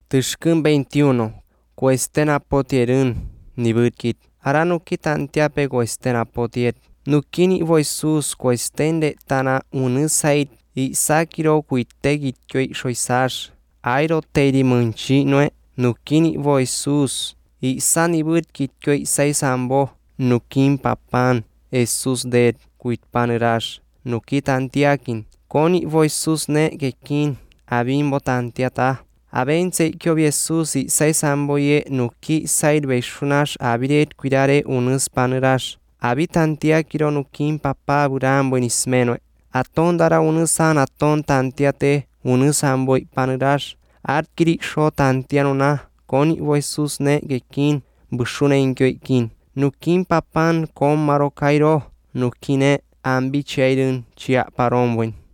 Tishkun 21. Cuesten apotierun nibudkit. Ara nuki tantiape cuesten apotiet. Nukini voisus cuesten de tana unusait y sakiro kuitegit koi shoisash. Airo teiri munchi nue. Nukini voisus y sanibudkit koi saisambo. Nukin papan. Jesus det kuitpanerash. Nuki tantiakin. Koni voisus ne kekin. Abimbo tantiata. Abense kyo Jesus y saisambo ye nuki said beshunash abiret cuidare unus panerash. Abitantiakiro nukin papa buran buenismeno. Atondara unusan aton tantiate unusamboi panerash. Adkiri sho tantianona. Koni voisus ne kekin. Bushune inkyoikin. Nukin papan kom marokairo. Nukine ambichairun chia parombuen.